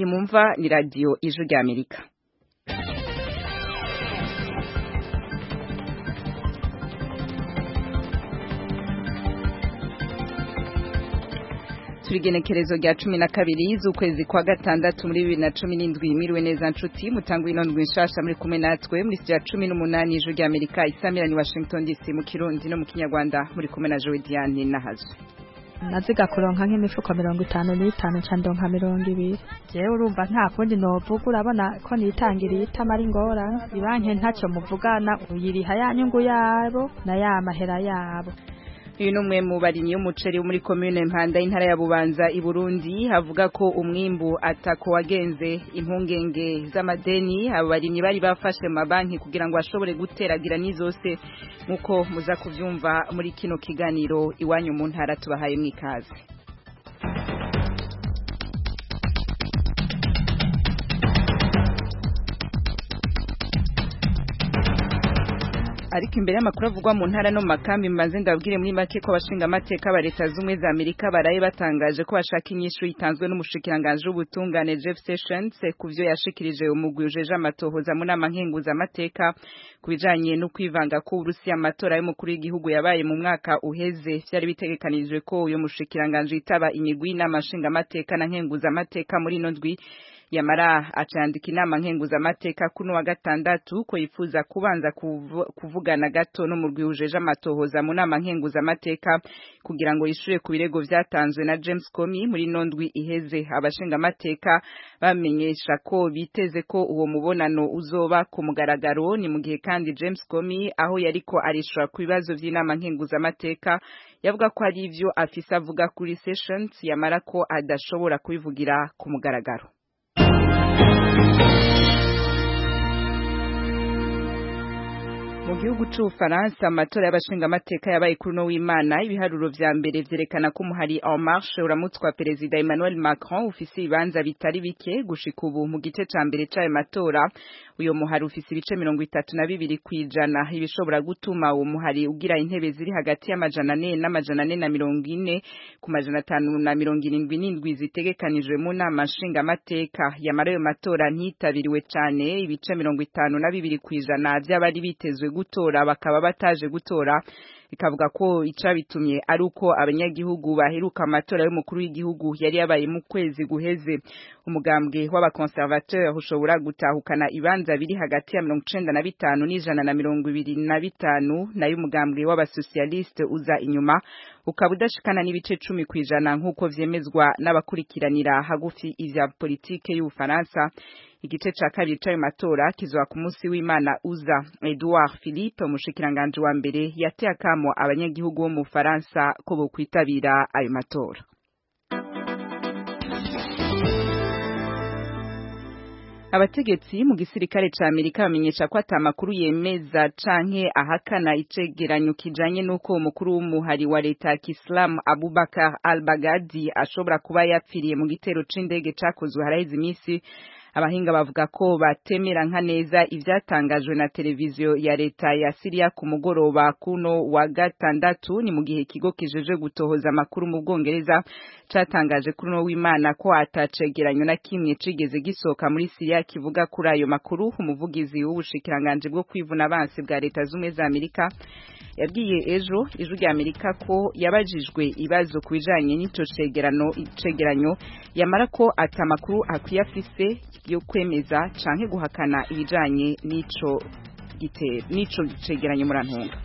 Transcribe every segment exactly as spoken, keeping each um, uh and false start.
iyi mumva ni radio Ijwi ry'Amerika. Turigenekerezo rya cumi na kabiri z'ukwezi kwa gatandatu muri bibiri na cumi n'indwi miriwe neza nshuti mutangwa inondwe nshasha muri kumwe natwe muri sija cumi n'umunani Ijwi ry'Amerika isamira ni Washington D C mu Kirundi no mu Kinyarwanda muri kumwe na Joe Diane Nahazo. Naziga kuronka nk'imifuko mirongo itanu n'itanu candonka mirongo ibiri. Jewe urumva nta kundi novuga urabona ko nitangiriye itamara ingora ibanke ntacyo muvugana uyiriha ya nyungu yabo na ya mahera yabo. Uyu numwe mu barimyi y'umuceri muri commune Mpanda intara ya Bubanza i Burundi havuga ko umwimbu atako wagenze impungenge z'amadeni abo barimyi bari bafashe mu mabanki kugira ngo bashobore guteragira nizose nkuko muza kuvyumva muri kino kiganiro iwanyu mu ntara tubahaye mwikaze. Ariko imbere y'amakuru avugwa mu ntara no mu makambi mbanze ndabwire muri make ko abashinga amateka ba leta z'umwe za Amerika baraye batangaje ko bashaka inyishu itanzwe n'umushikiranganje w'ubutungane Jeff Sessions kuvyo yashikirije umugwi ujeje amatohoza mu nama nkenguza amateka kubijanye no kwivanga ko Urusiya amatora y'umukuru w'igihugu yabaye mu mwaka uheze byari bitegekanijwe ko uyo mushikiranganje itaba imigwi n'amashinga amateka na nkenguza amateka muri no ndwi Yamara acandika inama nkenguza amateka kuno wa gatandatu ko yifuza kubanza kuvu, kuvugana gato no murwi ujeje amatohoza mu nama nkenguza amateka kugira ngo yishure ku birego vyatanzwe na James Comey muri nondwi iheze abashinga amateka bamenyesha ko biteze ko uwo mubonano uzoba ku mugaragaro ni mu gihe kandi James Comey aho yariko arishura ku bibazo vy'inama nkenguza amateka yavuga ko ari ivyo afisa avuga kuri Sessions yamara ko adashobora kubivugira ku mugaragaro. Mu gihugu c'Ufaransa amatora y'abashinga amateka yabaye kuri no w'Imana ibiharuro vya mbere vyerekana ko umuhari En Marche uramutswa perezida Emmanuel Macron ufise ibanza bitari bike gushika ubu mu gice ca mbere c'ayo matora uyo muhari ufise ibice mirongo itatu na bibiri kwijana ibishobora gutuma uwo muhari ugira intebe ziri hagati y'amajana ane n'amajana ane na mirongo ine ku majana atanu na mirongo irindwi n'indwi zitegekanijwe mu nama nshinga amateka yamara ayo matora ntitabiriwe cane ibice mirongo itanu na bibiri kwijana vy'abari bitezwe gutora bakaba bataje gutora ikavuga ko icabitumye ari uko abanyagihugu baheruka amatora y'umukuru w'igihugu yari yabaye mu kwezi guheze umugambwe w'abakonservateur ushobora gutahukana ibanza biri hagati ya mirongo icenda na bitanu n'ijana na mirongo ibiri na bitanu nayo umugambwe w'abasocialiste uza inyuma ukaba udashikana n'ibice cumi kwijana nk'uko vyemezwa n'abakurikiranira hagufi ivya politike y'Ufaransa. Igice ca kabiri c'ayo matora kizoba ku munsi w'Imana uza. Edouard Philippe umushikiranganje wa mbere yateye akamo abanyagihugu bo mu Faransa ko bo kwitabira ayo matora. Abategetsi mu gisirikare ca Amerika bamenyesha ko atamakuru yemeza canke ahakana icegeranyo kijanye nuko umukuru w'umuhari wa leta ya Islam Abubakar al-Baghdadi ashobora kuba yapfiriye mu gitero c'indege cakozwe haraheze imisi. Abahinga bavuga ko batemera nka neza ivyatangajwe na televiziyo ya leta ya Syria ku mugoroba kuno wa gatandatu ni mu gihe ikigo kijeje gutohoza amakuru mu Bwongereza catangaje kuno w'Imana ko atacegeranyo na kimwe cigeze gisoka muri Syria kivuga kuri ayo makuru. Umuvugizi w'ubushikiranganje bwo kwivuna abansi bwa leta z'umwe za Amerika yabwiye ejo Ijwi ry'Amerika ko yabajijwe ibazo kubijanye n'ico cegerano icegeranyo yamara ko atamakuru akwiye afise yo kwemeza canke guhakana ibijanye n'ico gitero n'ico cegeranyo murantunga.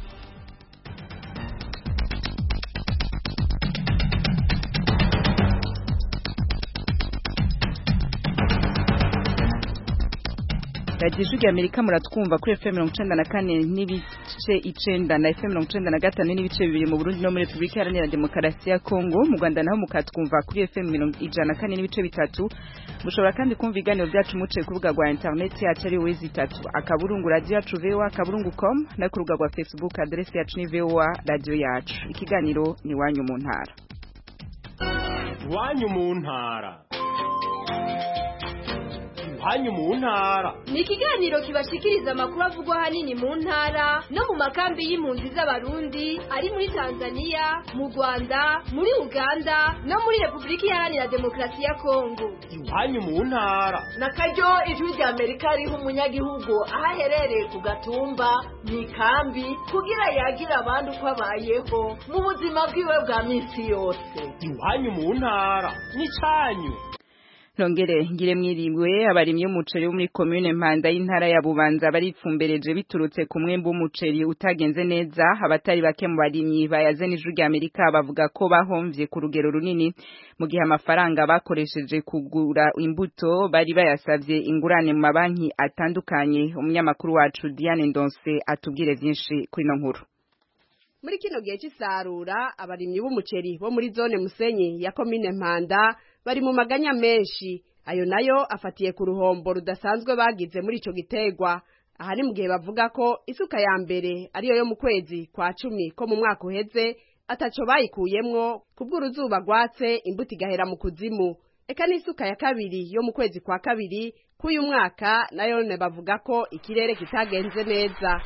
Radio Ijwi ry'Amerika muratwumva kuri F M mirongo icenda na kane n'ibice icenda na F M mirongo icenda na gatanu n'ibice bibiri mu Burundi no muri Republika Iharanira Demokarasi ya Kongo. Mu Rwanda naho mukatwumva kuri F M mirongo ijana na kane n'ibice bitatu. Mushobora kandi kumva ibiganiro byacu muciye ku rubuga rwa internet yacu ari wezi itatu akaburungu radio yacu V O A akaburungu com na ku rubuga rwa Facebook adresse yacu ni V O A radio yacu. Ikiganiro ni wanyu mu ntara. Wanyu mu ntara. iwanyu mu ntara. Ni ikiganiro kibashikiriza amakuru avugwa hanini mu ntara no mu makambi y'impunzi z'abarundi ari muri Tanzania, mu Rwanda, muri Uganda no muri Republika Iharanira Demokarasi ya Kongo. Iwanyu mu ntara. Nakaryo ijwi rya Amerika riha umunyagihugu aho aherereye ku gatumba mu ikambi kugira yagira abandi uko abayeho mu buzima bwiwe bwa minsi yose. Iwanyu mu ntara n'icanyu. Nongere ngire mwiriwe abarimye umuceri wo muri commune Mpanda y'intara ya Bubanza baripfumbereje biturutse ku mwembe w'umuceri utagenze neza. Abatari bake mu barimyi bayaze n'ijwi rya Amerika bavuga ko bahomvye ku rugero runini mu gihe amafaranga bakoresheje kugura imbuto bari bayasavye ingurane mu mabanki atandukanye. Umunyamakuru wacu Diane Ndonse atubwire vyinshi kuri no nkuru. Muri kino gihe cy'isarura abarimyi b'umuceri bo muri zone Musenyi ya commune Mpanda bari mu maganya menshi, ayo nayo afatiye ku ruhombo rudasanzwe bagize muri ico gitegwa. Aha ni mu gihe bavuga ko isuka ya mbere ariyo yo mu kwezi kwa cumi ko mu mwaka uheze ataco bayikuyemwo kubw'uruzuba rwatse imbuto igahera mu kuzimu. Eka n'isuka ya kabiri yo mu kwezi kwa kabiri k'uyu mwaka nayo ne bavuga ko ikirere kitagenze neza.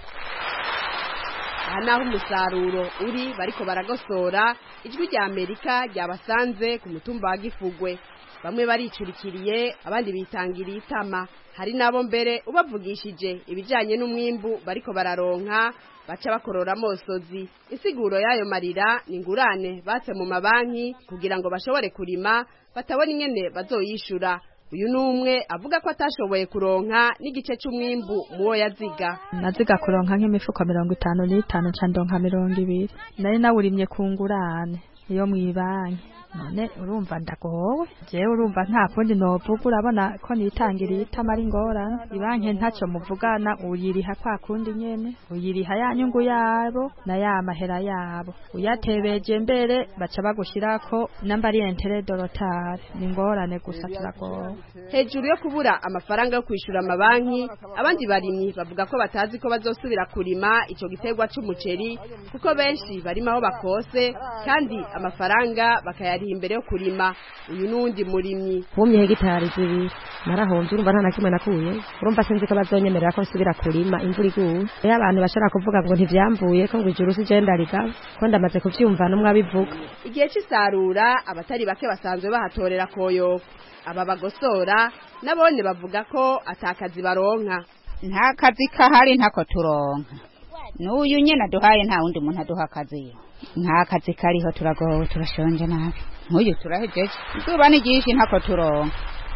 Aha naho umusaruro uri bariko baragosora, ijwi rya Amerika ryabasanze ku mutumba wa Gifugwe. Bamwe baricurikiriye abandi bitangiriye itama, hari nabo mbere ubavugishije ibijanye n'umwimbu bariko bararonka baca bakorora mosozi. Insiguro yayo marira ni ngurane batse mu mabanki kugira ngo bashobore kurima batabona ingene bazoyishura. Uyu numwe avuga ko atashoboye kuronka n'igice c'umwimbu muwo yaziga. Naziga kuronka nk'imifuko mirongo itanu n'itanu ca ndonka mirongo ibiri. Nari nawurimye ku ngurane iyo mwibanki. None urumva ndagowe. Je urumva nta kundi novuga urabona ko nitangiriye itamari ngorane. Ibanki ntacyo muvugana uyiriha kwa kundi nyene. Uyiriha ya nyungu yabo na ya mahera yabo. Uyatebeje mbere baca bagushirako nambari entere dorotare. Ni ngorane gusa turagowe. Hejuru yo kubura amafaranga yo kwishura amabanki, abandi barimyi bavuga ko batazi ko bazosubira kurima ico gitegwa c'umuceri kuko benshi barima aho bakose kandi amafaranga bakaya imbere yo kurima. Uyu nundi murimyi humye hegitari zibiri narahomvye urumva nta nakimwe nakuye, urumva sinzi ko bazonyemerera ko nsubira kurima imvura iguye. Iyo abantu bashaka kuvuga ngo ntivyamvuye ko ngo ijuru sije ndariga ko ndamaze kuvyumva no mwabivuga. Igihe c'isarura abatari bake basanzwe bahatorera koyo. Aba bagosora nabone bavuga ko atakazi baronka. Nta kazi kahari ntako turonka. N'uyu nyene duhaye nta wundi muntu aduha akazi. Nta kazi kariho turagowe turashonje nabi. Nk'uyu turahejeje. Izuba ni ryinshi ntako turonka.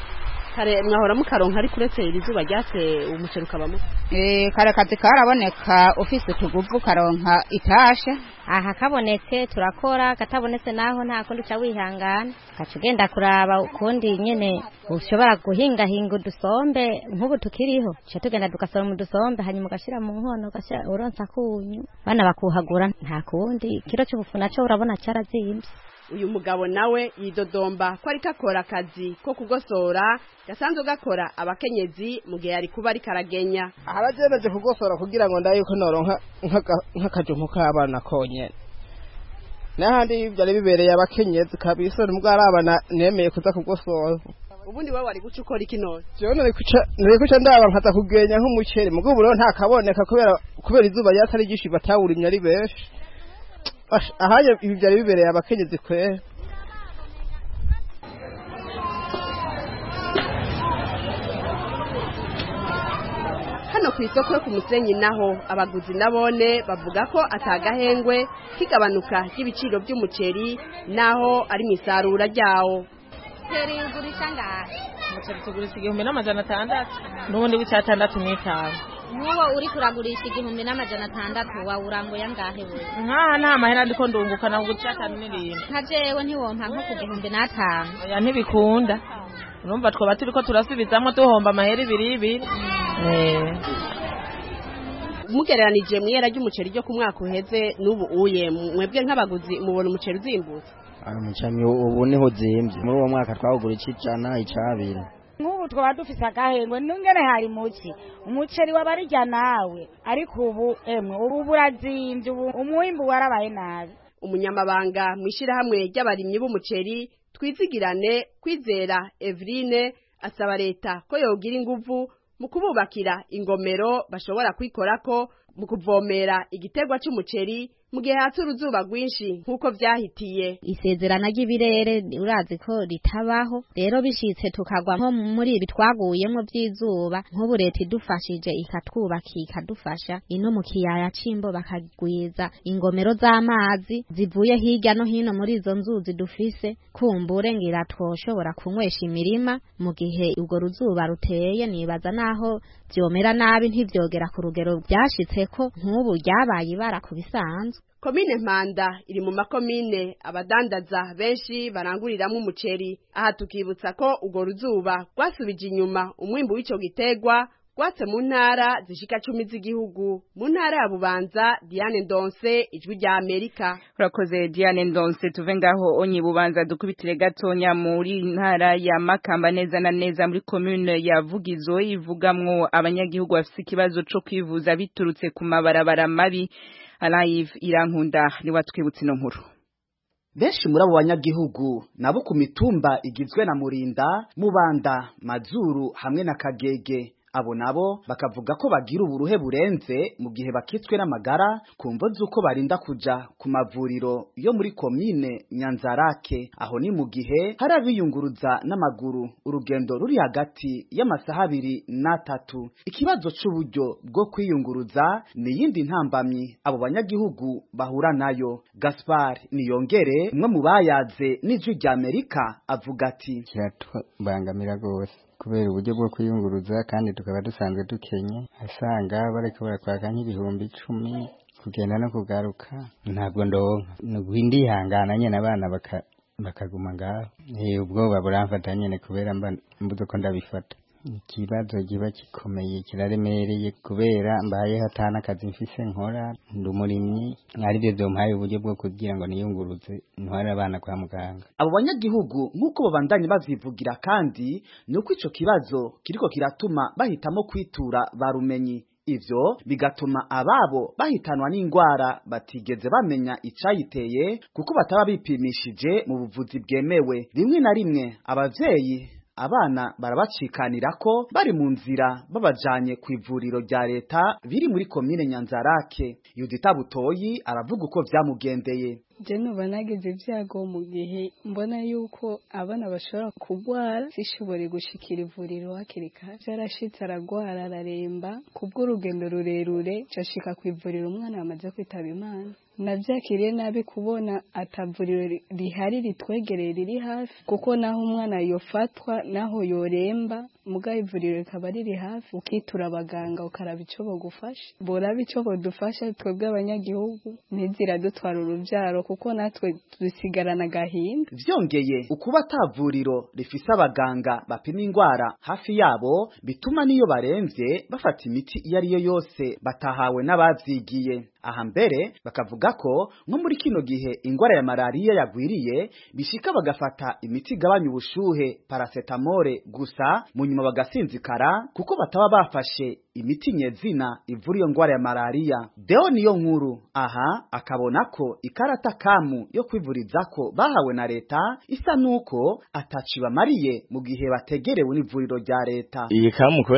Kare mwahora mukaronka ari kuretse irizuba ryase umuceri ukabamo. Eh kare kazi karaboneka ufise tuguvu karonka itashe. Aha kabonetse turakora, katabonetse naho nta kundi ca wihangana. Kacugenda kuraba ukundi nyene ushobora guhinga hinga udusombe nk'ubu tukiriho. Cha tugenda dukasora mu dusombe hanyuma gashira mu nkono gashira uronsa kunyu. Bana bakuhagura nta kundi kiro cy'ubufu naco urabona cyarazimvye. Uyu mugabo nawe yidodomba ko ari kakora akazi ko kugosora gasanzwe gakora abakenyezi mu gihe ari kuba ari karagenya. Abajemeje kugosora kugira ngo ndaye ko noronka nk'akajumpu k'abana konyene. Nahandi byari bibereye abakenyezi kabisa n'ubwo arabana nemeye kuza kugosora. Ubundi wewe wari guca ukora iki none? Je none kuca nari kuca ndaba nkaza kugenya nk'umuceri mugo buro nta kaboneka kubera kubera izuba ryatari gishi batawurimye ari benshi. Ahaye ibi byari bibereye abakenyezi kwe. Hano ku isoko yo ku Musenyi naho abaguzi nabone bavuga ko atagahengwe kigabanuka y'ibiciro by'umuceri naho ari misarura ryawo. Teri ugurisha ngahe? Umuceri tugurisha igihumbi n'amajana atandatu n'ubundi w'icyatandatu n'itanu. Nuwo uri kuragurisha igihumbi n'amajana atandatu wa urango yangahe we? Nkaha nta mahera ndiko ndunguka na gucyatanu n'irindwi. Nka jewe ntiwompa nko ku gihumbi n'atanu. Oya ntibikunda. Urumva twoba turiko turasubizamwe tuhomba amahera ibiri ibiri. Eh. Mugereranije mwera ry'umuceri ryo ku mwaka uheze n'ubu uye mwebwe nk'abaguzi mubona umuceri uzimbutse. Ari umuceri ubu niho zimbye. Muri uwo mwaka twawugura icicana icabiri. Nk'ubu twaba dufise agahengwe nungene hari muki umuceri wabarijya nawe ariko ubu emwe ubu burazimbye ubu umuhimbu warabaye nabi. Umunyamabanga mwishira hamwe ry'abarimyi b'umuceri twizigirane Kwizera Eveline asaba leta ko yogira inguvu mu kububakira ingomero bashobora kwikorako mu kuvomera igiterwa cy'umuceri mu gihe hatse uruzuba rwinshi nk'uko vyahitiye. Isezerana ry'ibirere urazi ko ritabaho, rero bishitse tukagwa nko muri ibi twaguyemo by'izuba, nk'ubu leta idufashije ikatwubaka ikadufasha ino mu kiyaya cimbo bakagwiza ingomero z'amazi zivuye hirya no hino muri izo nzuzi dufise, kumbure ngira twoshobora kunywesha imirima mu gihe ubwo ruzuba ruteye. Nibaza naho vyomera nabi ntivyogera ku rugero byashitse ko nk'ubu ryabaye ibara ku bisanzwe. Komine Mpanda iri mu makomine abadandaza benshi baranguriramwo umuceri. Aha tukibutsa ko ugo ruzuba rwasubije inyuma umwimbu w'ico gitegwa gwatse mu ntara zishika cumi z'igihugu. Mu ntara ya Bubanza, Diane Ndonse, Ijwi rya Amerika. Urakoze Diane Ndonse. Tuve ngaho onye Bubanza dukubitire gatonya muri ntara ya Makamba, neza na neza muri commune ya Vugizo ivugamwo abanyagihugu bafite ikibazo co kwivuza biturutse ku mabarabara mabi. Alive Irankunda ni watwibutse no nkuru. Benshi muri abo banyagihugu nabo ku mitumba igizwe na Murinda, Mubanda, Mazuru hamwe na Kagege. Abo nabo bakavuga ko bagira uburuhe burenze mu gihe bakitswe n'amagara kumvo zuko barinda kuja ku mavuriro yo muri komine Nyanzarake. Aho ni mu gihe harabiyunguruza n'amaguru urugendo ruri hagati y'amasaha abiri n'atatu. Ikibazo c'uburyo bwo kwiyunguruza ni yindi ntambamyi abo banyagihugu bahura nayo. Gaspar Niyongere, umwe mu bayaze n'Ijwi rya Amerika, avuga ati kiratubangamira gose kubera uburyo bwo kwiyunguruza kandi tukaba dusanzwe dukenye, asanga bariko barakwaka nk'ibihumbi icumi kugenda no kugaruka, ntabwo ndonka nuguhindi ihangana nyene abana baka bakaguma ngaho. Eh ubwoba buramfata nyene kubera mba mbuze ko ndabifata. Ikibazo giba kikomeye kiraremereye kubera mbaye hatana akazi mfise nkora, ndumurimyi ari byo byompaye uburyo bwo kugira ngo niyunguruze ntwara abana kwa muganga. Abo banyagihugu nk'uko babandanye bazivugira kandi nuko ico kibazo kiriko kiratuma bahitamo kwitura barumenyi. Ivyo bigatuma ababo bahitanwa n'ingwara batigeze bamenya icayiteye kuko bataba bipimishije mu buvuzi bwemewe. Rimwe na rimwe abavyeyi abana barabacikanira ko bari mu nzira babajanye ku ivuriro rya leta biri muri komine Nyanzarake. Yudita Butoyi aravuga uko vyamugendeye. Je nuba nagize ibyago mu gihe mbona yuko abana bashobora kugwara sishobore gushikira ivuriro hakiri kare. Byarashitse aragwara araremba kubw'urugendo rurerure cashika ku ivuriro umwana yamaze kwitaba Imana. Navyakiriye nabi kubona atavuriro rihari ritwegereye riri hafi, kuko naho umwana yofatwa naho yoremba mugaye ivuriro rikaba riri hafi, ukitura abaganga ukaraba ico bogufasha. Boraba ico bodufasha twebwe abanyagihugu ntizira dutwara uruvyaro kuko natwe dusigarana gahinda. Vyongeye ukuba atavuriro rifise abaganga bapima ingwara hafi yabo bituma niyo baremvye bafata imiti iyo ari yo yose batahawe n'abavyigiye. Aha mbere bakavuga ko nko muri kino gihe ingwara ya malaria yagwiriye bishika bagafata imiti igabanya ubushuhe paracetamol gusa mu nyuma bagasinzikara kuko bataba bafashe imiti nyezina ivura iyo ngwara ya malaria. Deo niyo nkuru aha akabona ko ikarata kamu yo kwivurizako bahawe na leta isa nuko ataci bamariye mu gihe bategerewe n'ivuriro rya leta. Iyi kamu ko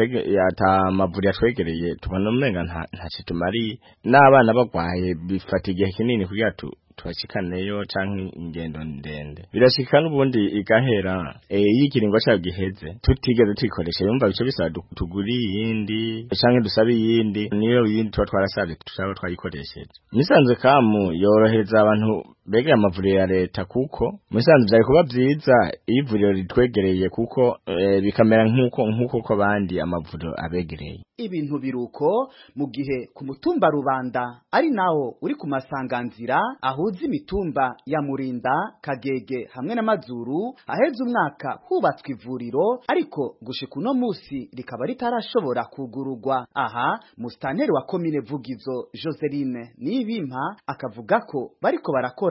yata mavuriro twegereye tubona umenga nta ntaci tumari n'abana bagwaye bifata igihe kinini kugira tu twashikaneyo canke ingendo ndende. Birashika n'ubundi igahera eh yikiringo cya giheze tutigeze twikoresha yumva bico bisaba tuguri yindi canke dusabe yindi niyo yindi twa twarasabye tushaba twayikoresheje. Nisanzwe kamu yorohereza abantu bega amavuriro ya leta kuko musanzwe byari kuba byiza ivuriro ritwegereye kuko e, bikamera nkuko nkuko ko bandi amavuriro abegereye. Ibintu biruko mu gihe ku mutumba Rubanda ari nawo uri ku masanganzira ahuza imitumba ya Murinda, Kagege hamwe na Mazuru aheze umwaka hubatswe ivuriro ariko gushika uno musi rikaba ritarashobora kugururwa. Aha mustanteri wa komine Vugizo Joseline Nibimpa akavuga ko bariko barakora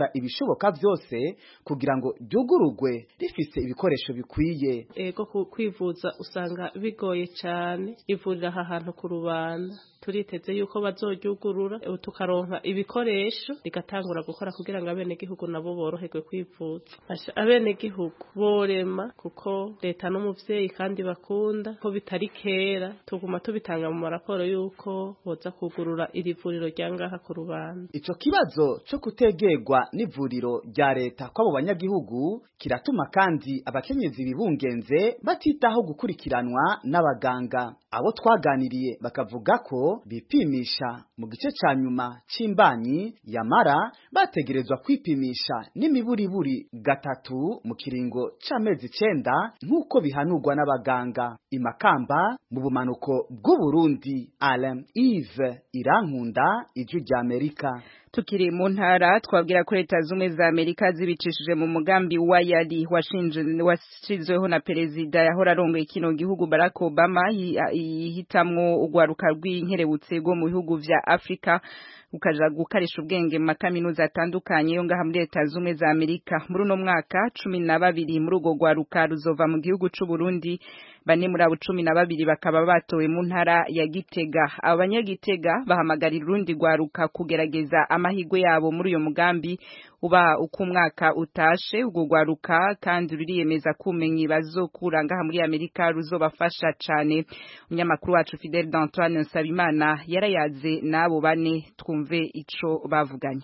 gukora ibishoboka byose kugira ngo ryugurugwe rifise ibikoresho bikwiye. Ego kwivuza usanga bigoye cyane, ivurira aha hantu ku Rubanda turiteze yuko bazoryugurura tukaronka ibikoresho rigatangura gukora kugira ngo abene gihugu nabo boroherwe kwivuza. Abene gihugu borema kuko leta n'umuvyeyi kandi bakunda ko bitari kera tuguma tubitanga mu maraporo yuko boza kugurura iri vuriro ryangaha ku Rubanda. Ico kibazo cyo kutegerwa n'ivuriro rya leta kw'abo banyagihugu kiratuma kandi abakenyezi bibungenze batitaho gukurikiranwa n'abaganga. Abo twaganiriye bakavuga ko bipimisha mu gice ca nyuma c'imbanyi yamara bategerezwa kwipimisha n'imiburiburi gatatu mu kiringo c'amezi icenda nk'uko bihanurwa n'abaganga. Imakamba mu bumanuko bw'u Burundi, Alain Yves Irankunda, Ijwi rya Amerika. Tukiri mu ntara twabwira ko leta zumwe za Amerika zibicishije mu mugambi wa yari washizweho na perezida yahora arongoye kino gihugu Barack Obama yihitamwo ugwaruka rw'inkerebutse rwo mu bihugu vya Afrika ukaja gukarisha ubwenge mu makaminuza atandukanye yo ngaha muri leta zumwe za Amerika. Muri uno mwaka cumi na babiri muri ugo gwaruka ruzova mu gihugu c'u Burundi, bane muri abo cumi na babiri bakaba batowe mu ntara ya Gitega. Abanyagitega bahamagarira urundi gwaruka kugerageza amahigwe yabo muri uyo mugambi uba uko umwaka utashe. Ugo gwaruka kandi ruriyemeza kumenyi bazokura ngaha muri Amerika ruzobafasha cane. Umunyamakuru wacu Fidel d'Antoine Nsabimana yarayaze nabo bane, twumve ico bavuganye.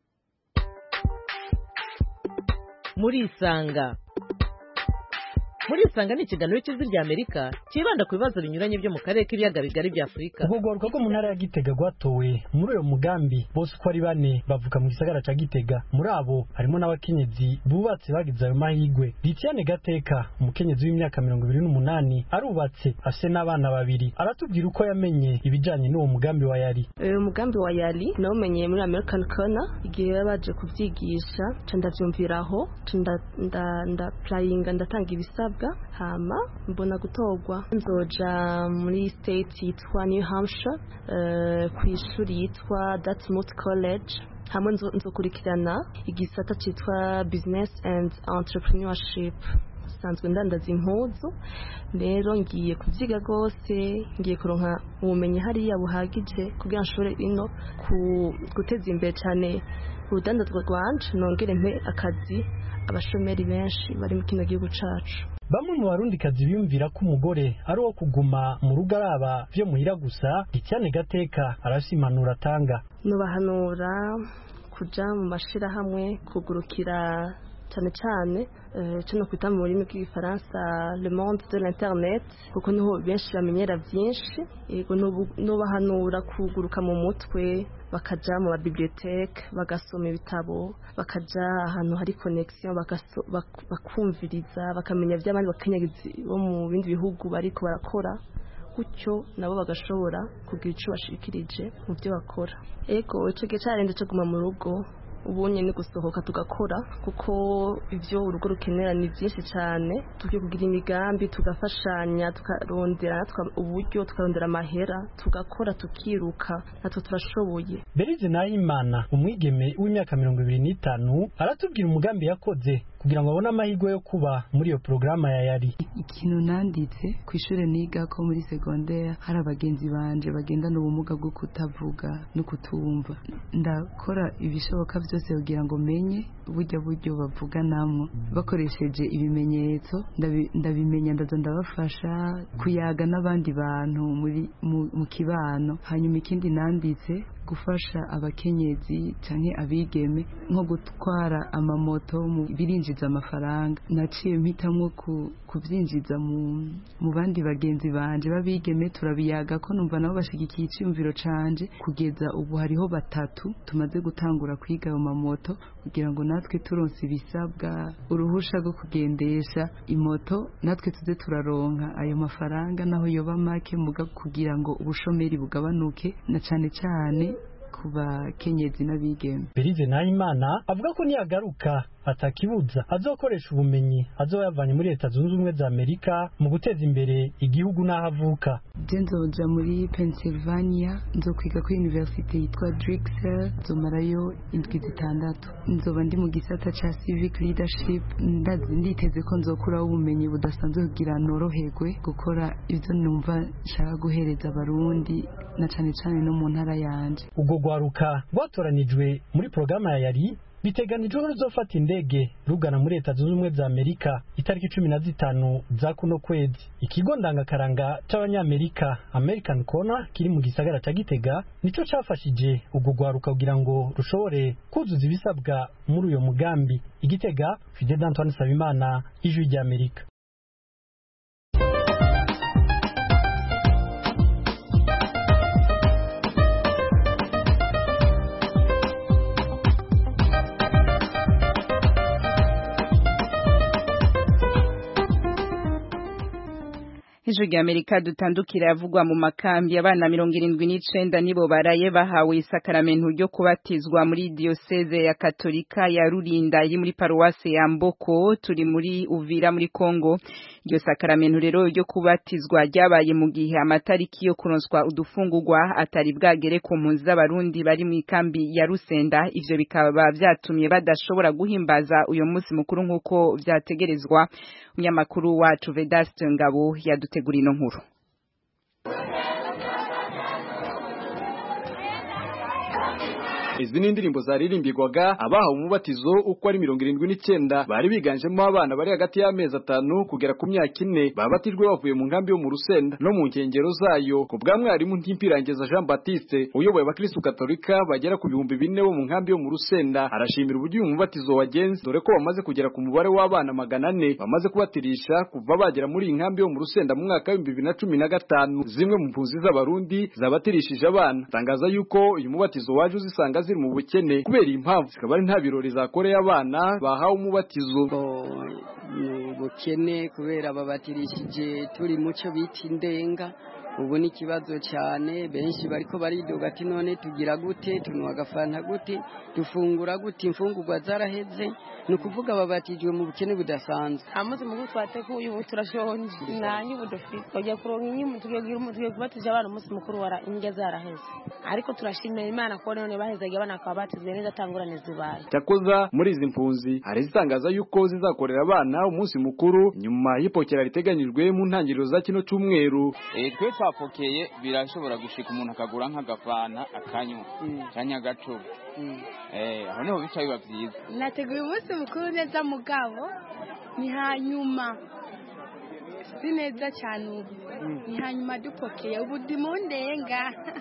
Muri Isanga Muri Isanga ni ikiganiro cy'Ijwi rya Amerika kibanda ku bibazo binyuranye byo mu karere k'ibiyaga bigari bya Afrika. Ubwo gwaruka rwo mu ntara ya Gitega gwatowe muri uyo mugambi bose uko ari bane bavuka mu gisagara ca Gitega. Muri abo harimo n'abakenyezi bubatse bagize ayo mahigwe. Litiane Gateka, umukenyezi w'imyaka mirongo ibiri n'umunani, arubatse afise n'abana babiri. Aratubwira uko yamenye ibijanye n'uwo mugambi wa yari. Uyo mugambi wa yari nawumenyeye muri American Corner igihe baje kuvyigisha ca ndavyumviraho nda nda playinga ndatanga ibisabwa hama mbona gutorwa nzoja muri state yitwa New Hampshire uh, ku ishuri yitwa Dartmouth College hamwe nzokurikirana igisata citwa Business and Entrepreneurship. Sanzwe ndandaza impuzu, rero ngiye kuvyiga gose, ngiye kuronka ubumenyi hariya buhagije kugira nshobore ino guteza imbere cyane urudandazwa rwanje, nongere mpe akazi abashomeri benshi bari mu kino gihugu cacu. Bamwe mu barundi kazi biyumvira ko umugore ari wo kuguma mu rugo araba vyo muhira gusa. Litiane Gateka arasimanura atanga. Nubahanura kuja mu mashira hamwe kugurukira cyane cyane cyo no kwita mu rurimi rw'igifaransa le monde de l'internet kuko niho benshi bamenyera byinshi. Yego nubahanura kuguruka mu mutwe bakaja mu bibliothèque bagasoma ibitabo, bakaja ahantu hari connection bakumviriza bakamenya by'abandi bakenyagizi bo mu bindi bihugu bariko barakora, gutyo nabo bagashobora kugira ico bashikirije mu byo bakora. Ego ico gihe cyarende cyo guma mu rugo ubunye ni gusohoka tugakora kuko ivyo urugo rukenera ni byinshi cyane, tugiye kugira imigambi tugafashanya tukarondera uburyo tukarondera amahera tugakora tukiruka natwe turashoboye. Berize Nahimana umwigeme w'imyaka mirongo ibiri n'itanu aratubwira umugambi yakoze kugira ngo abone amahirwe yo kuba muri iyo programa ya yari. Ikintu nanditse ku ishure niga ko muri secondaire hari abagenzi banje bagendana ubumuga bwo kutavuga no kutumva, ndakora ibishoboka byose kugira ngo menye burya buryo bavuga namwe bakoresheje ibimenyetso, ndabimenya ndaza ndabafasha kuyaga n'abandi bantu muri mu kibano. Hanyuma ikindi nanditse gufasha abakenyezi canke abigeme nko gutwara amamoto birinjiza amafaranga. Naciye mpitamwo kuvyinjiza mu mu bandi bagenzi banje babigeme, turabiyaga ko numva nabo bashigikiye icyumviro canje. Kugeza ubu hariho batatu tumaze gutangura kwiga ayo mamoto kugira ngo natwe turonse ibisabwa uruhusha rwo kugendesha imoto, natwe tuze turaronka ayo mafaranga naho yoba make muga kugira ngo ubushomeri bugabanuke na cane cane kuba kenyezi n'abigeme. Berize Nahimana avuga ko niyagaruka atakibuza azokoresha ubumenyi azoba yavanye muri leta zunze ubumwe za Amerika mu guteza imbere igihugu n'aho avuka. Je nzoja muri Pennsylvania nzokwiga kuri university yitwa Drexel nzomarayo indwi zitandatu. Nzoba ndi mu gisata ca civic leadership ndazi nditeze ko nzokura ubumenyi budasanzwe kugira noroherwe gukora ivyo numva nshaka guhereza abarundi na cane cane no mu ntara yanje. Ubwo gwaruka rwatoranijwe muri programa ya yari biteganijwe ko ruzofata indege rugana muri leta zunze ubumwe za Amerika itariki cumi na zitanu za kuno kwezi. Ikigo ndangakaranga c'abanyamerika American Corner kiri mu gisagara ca Gitega nico cafashije ubwo gwaruka kugira ngo rushobore kuzuza ibisabwa muri uyo mugambi. Igitega, Fidel Antoine Sabimana, Ijwi rya Amerika. Ijwi rya Amerika dutandukira yavugwa mu makambi abana mirongo irindwi n'icenda nibo baraye bahawe isakaramentu ryo kubatizwa muri diocese ya Katolika ya Rurinda iri muri paruwase ya Mboko turi muri Uvira muri Kongo. Iryo sakaramentu rero ryo kubatizwa ryabaye mu gihe amatariki yo kuronswa udufungurwa atari bwagere ku mpunzi z'abarundi bari mu ikambi ya Rusenda. Ivyo bikaba vyatumye badashobora guhimbaza uyo munsi mukuru nkuko vyategerezwa. Umunyamakuru wacu Vedaste Ngabo yadutegura ino nkuru. Izi ni indirimbo zaririmbirwaga abaha umubatizo uko ari mirongo irindwi n'icenda bari biganjemo abana bari hagati y'amezi atanu kugera ku myaka ine babatijwe bavuye mu nkambi yo mu Rusenda no mu nkengero zayo. Ku bwa mwarimu Ntimpirangeza Jean Baptiste uyoboye abakristo Katolika bagera ku bihumbi bine bo mu nkambi yo mu Rusenda arashimira uburyo uyu mubatizo wagenze dore ko bamaze kugera ku mubare w'abana magana ane bamaze kubatirisha kuva bagera muri iyi nkambi yo mu Rusenda mu mwaka wa bibiri na cumi na gatanu. Zimwe mu mpunzi z'abarundi zabatirishije abana tangaza yuko uyu mubatizo waje uzisanga ziri mu bukene kubera impamvu zikaba ari nta birori zakoreye abana bahawe umubatizo. Ubukene kubera babatirishije turi muco biti ndenga ubu ni kibazo cyane benshi bariko baridoga ati none tugira gute tunwa gafanta gute dufungura gute imfungurwa zaraheze nukuvuga babatijwe mu bukene budasanzwe. Amaze mu twatekuye ubu turashonje nanyu budufite kujya kuronka inyimu tugiye mu tugiye kubatije abana umunsi mukuru wara inge zaraheze ariko turashimira Imana ko none bahezaga abana akabatizwe neza tangurane zibaye. Cyakoza muri izi mpunzi hari zitangaza yuko zizakorera abana umunsi mukuru nyuma y'ipokera riteganyijwe mu ntangiriro za kino cyumweru. Eh twe twapokeye birashobora gushika umuntu akagura nk'agafana akanywa cyanya gato. Eh aho niho bicaye bavyiza. Nateguye umunsi mukuru neza mugabo ni hanyuma si neza cyane ubu ni hanyuma dupokeye ubu dimundenga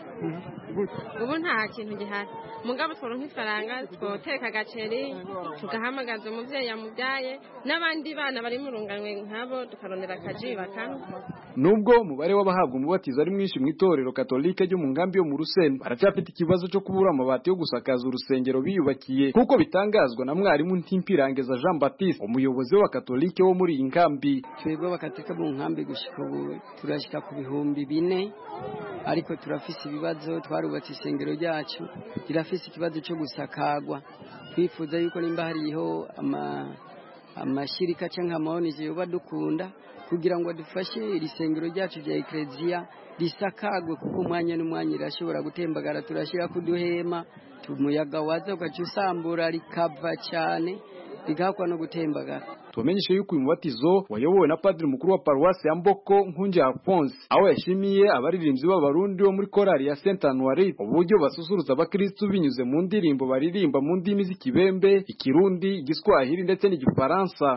ubu nta kintu gihari mugabo tworonka ifaranga twoteka agaceri tugahamagaza umuvyeyi yamubyaye n'abandi bana bari mu runganwe nkabo tukarondera akaji bakanywa. Nubwo umubare w'abahabwa umubatizo ari mwinshi mu itorero Katolika ryo mu nkambi yo mu Rusenda baracyafite ikibazo cyo kubura amabati yo gusakaza urusengero biyubakiye kuko bitangazwa na mwarimu Ntimpirangeza Jean Baptiste umuyobozi wa Katolika wo muri iyi nkambi. Twebwe bakatika mu nkambi gushika ubu turashika ku bihumbi bine ariko turafise ibibazo twarubatse isengero ryacu rirafise ikibazo cyo gusakagwa twifuza yuko nimba hariho ama amashirika canke amaonije yoba dukunda kugira ngo dufashe irisengero ryacu rya Ecclesia risakagwe kuko umwanya n'umwanya irashobora gutembagara turashira kuduhema tumuyaga waza ukacusambura rikava cyane bigakwa no gutembagara. Tumenyeshe yuko umubatizo wayobowe na padiri mukuru wa paruwasi ya Mboko Nkunje Alphonse aho yashimiye abaririmbyi b'abarundi bo muri korali ya Saint Anuari uburyo basusuruza abakristo binyuze mu ndirimbo baririmba mu ndimi z'ikibembe, Ikirundi, Igiswahili ndetse n'Igifaransa.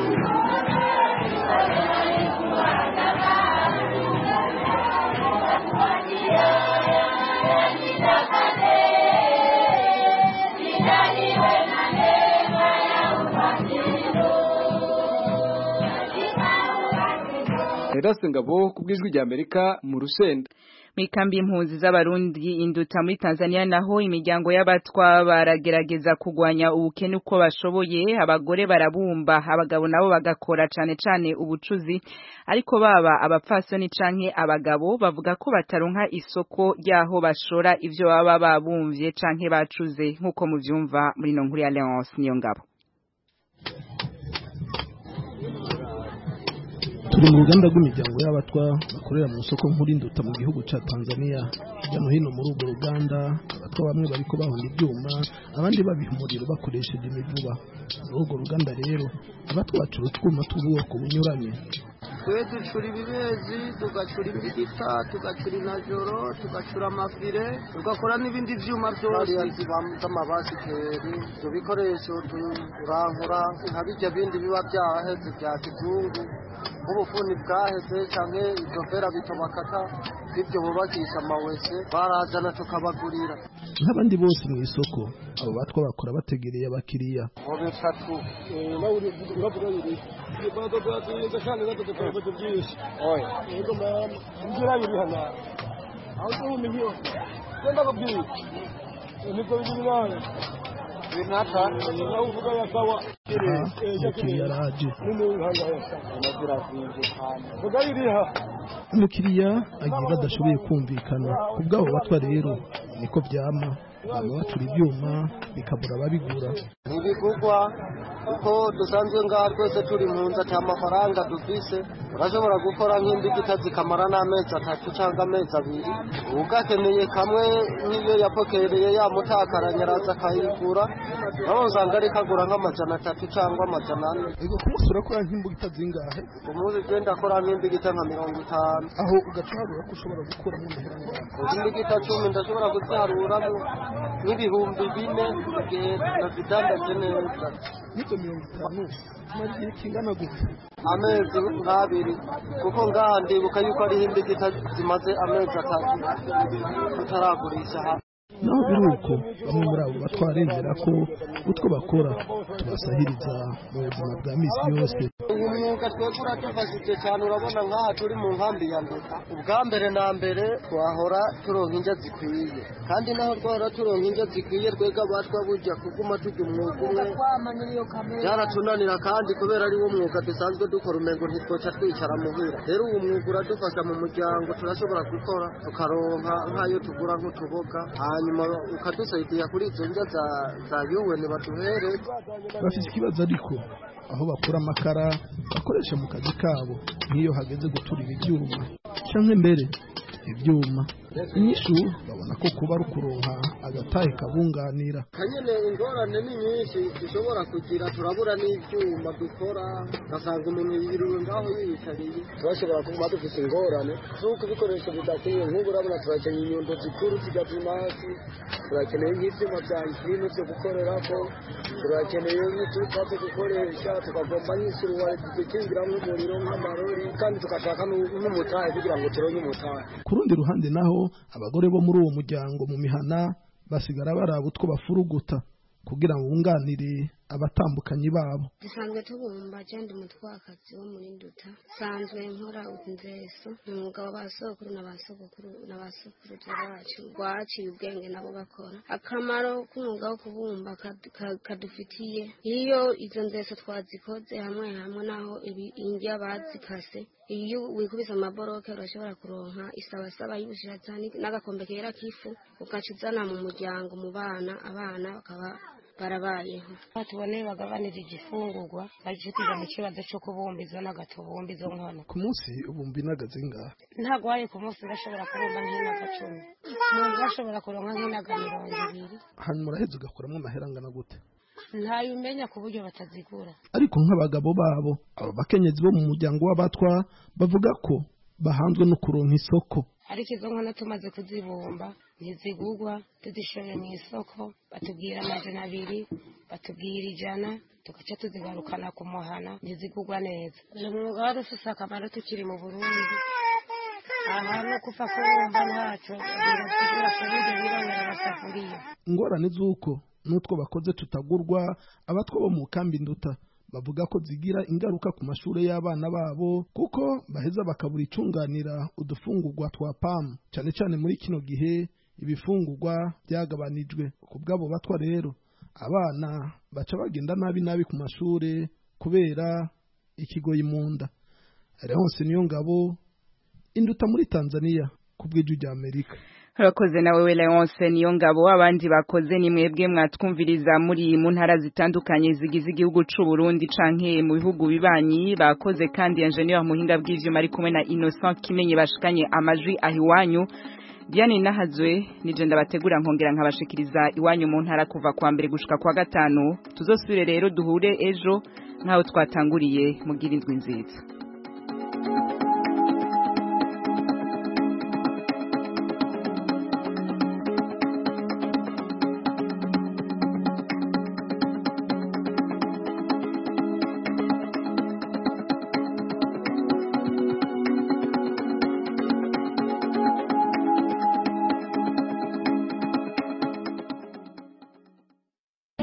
Vedaste Ngabo kubw'Ijwi rya Amerika mu Rusenda. Mikambi impunzi z'abarundi induta muri Tanzania naho imiryango y'abatwa baragerageza kugwanya ubukene uko bashoboye abagore barabumba abagabo nabo bagakora cane cane ubucuzi ariko baba abapfasoni canke abagabo bavuga ko bataronka isoko ryaho bashora ivyo baba babumvye canke bacuze nkuko muvyumva muri no nkuru ya Leonce Niyongabo. turi mu ruganda rw'imiryango y'abatwa bakorera mu soko nkuru Induta mu gihugu ca Tanzania. Hirya no hino muri urwo ruganda abatwa bamwe bariko bahonda ibyuma, abandi babiha umuriro bakoresheje imivuba. Muri urwo ruganda rero abatwa bacura utwuma tw'ubwoko bunyuranye. Twe ducura ibibezi, tugacura imbigita, tugacura inajoro, tugacura amafire, tugakora n'ibindi vyuma byose z'amabasikeri. Ibyo bikoresho turankura nka bijya bindi biba byaheze bya kizungu, nk'ubufuni bwaheze canke izo fera bitobakata ibyo bubakisha amawese barazana tukabagurira. Nk'abandi bose mu isoko abo batwa bakora bategereye abakiriya. Bobe tatu na uri uravuga yiri bado bado ndashana gato tukabado byinshi oya yego mama ngira yiri hana aho cyo mihiyo kwenda kubyi niko bijimana binata na uvuga ya sawa umukiriya araje vuga yiriha umukiriya agira adashoboye kumvikana ku bwabo batwa rero niko byama baba bacura ibyuma bikabura ababigura. Ntibigugwa uko dusanzwe ngaha twese turi mu nzu ata mafaranga dufise, urashobora gukora nk'imbigita zikamara n'amezi atatu cyangwa amezi abiri, ugakeneye kamwe nk'iyo yapokereye yamutakaranye araza akayigura, naho usanga ari kagura nk'amajana atatu cyangwa amajana ane. Ego ku munsi urakora nk'imbugita zingahe? Ku munsi genda akora nk'imbigita nka mirongo itanu. Aho ugacaharura ko ushobora gukura mu mihango. Imbigita cumi ndashobora kuziharuramo n'ibihumbi bine na zidandaje neza. Nibyo mirongo itanu mari igihe kingana gute? Amezi nk'abiri, kuko ngaha ndibuka yuko ari imbigita zimaze amezi atatu tutaragurisha hano. Naho biruko bamwe muri abo batwaremera ko utwo bakora tubasahiriza mu buzima bwa misi yose. Umwuga twekura tufashije cyane, urabona nk'aha turi mu nkambi ya Nduta. Ubwa mbere na mbere twahora turonka indya zikwiye, kandi naho twahora turonka indya zikwiye twega abatwa burya kuguma tujya umwuga umwe byaratunanira, kandi kubera ari wo mwuga dusanzwe dukora umengo ntitwoca twicara muhira. Rero uwo mwuga uradufasha mu muryango, turashobora gukora tukaronka nk'ayo tugura nk'utuboga, hanyuma ukadusaidia kuri izo ndya za za yuweni baduhere. Bafite ikibazo ariko aho bakura amakara bakoresha mu kazi kabo, nk'iyo hageze guturira ibyuma canke mbere ibyuma inyishu babona ko kuba rukuronka agatahe kabunganira. Kanyene ingorane ni nyinshi dushobora kugira, turabura n'ibyuma dukora, gasanga umuntu yiruwe ngaho yiyitariye, turashobora kuba dufite ingorane z'uko ibikoresho bidakwiye. Nk'ubu urabona turakeneye inyundo zikuru zigapima hasi, turakeneye nk'ibyuma bya nkino byo gukorerako, turakeneye nk'utupa two gukoresha, tukagomba nk'isuruwari dukingiramo umuriro nk'amarori, kandi tugashaka n'umutahe kugira ngo turonke umutahe. Ku rundi ruhande naho abagore bo muri uwo muryango mu mihana basigara baraba utwo bafuruguta kugira ngo bunganire abatambukanyi babo. Dusanzwe tubumba kandi umutwakazi wo muri Nduta, sanzwe nkora inzeso, umwuga w'abasokuru n'abasogokuru n'abasokuru bacu rwaciye ubwenge nabo bakora. Akamaro k'umwuga wo kubumba kadufitiye, iyo izo nzeso twazikoze hamwe hamwe naho indya bazikase, iyo wikubise amaboroke urashobora kuronka isabasaba y'ubushiratani n'agakombe kera k'ifu, ukacuzana mu muryango mu bana, abana bakaba barabayeho. Batubone bagabanira igifungurwa, bagishitiza mu kibazo cyo kubumbiza n'agatubumbizo nkono. Ku munsi ubumbi nagaze ngaha ntago waye ku munsi urashobora kubumba nk'inaga cumi, umuntu urashobora kuronka nk'inaga mirongo ibiri. Hanyuma uraheza ugakuramo amahera angana gute? Ntayo umenya ku buryo batazigura. Ariko nk'abagabo babo abo bakenyezi bo mu muryango w'abatwa bavuga ko bahanzwe no kuronka isoko. Ariko izo nkono tumaze kuzibumba ntizigugwa, tuzishoye mu isoko batubwira amajana abiri, batubwira ijana, tugaca tuzigarukana ku muhana, ntizigugwa neza. Uyu mwuga wari ufise akamaro tukiri mu Burundi, aha no kupfa kubumba ntacyo birashobora kubuza birongera amasafuriya. Ingorane z'uko n'utwo bakoze tutagurwa, abatwa bo mu kambi Nduta bavuga ko zigira ingaruka ku mashuri y'abana babo, kuko baheza bakabura icunganira udufungurwa twa pamu, cyane cyane muri kino gihe ibifungurwa byagabanijwe. Ku bwabo batwa rero abana baca bagenda nabi nabi ku mashuri kubera ikigoyi mu nda. Leonce Niyongabo, Induta muri Tanzania, ku bw'ijwi rya Amerika. Urakoze nawe we Leonce niyo ngabo abandi bakoze ni mwebwe mwatwumviriza muri mu ntara zitandukanye zigize igihugu c'u Burundi canke mu bihugu bibanyi bakoze kandi engineer muhinga bw'ivyuma ari kumwe na Innocent Kimenye bashikanye amajwi ahiwanyu Diane Nahazwe nije ndabategura nkongera nkabashikiriza iwanyu mu ntara kuva kwa mbere gushika kwa gatanu tuzosubire rero duhure ejo nkaho twatanguriye mugira indwi nziza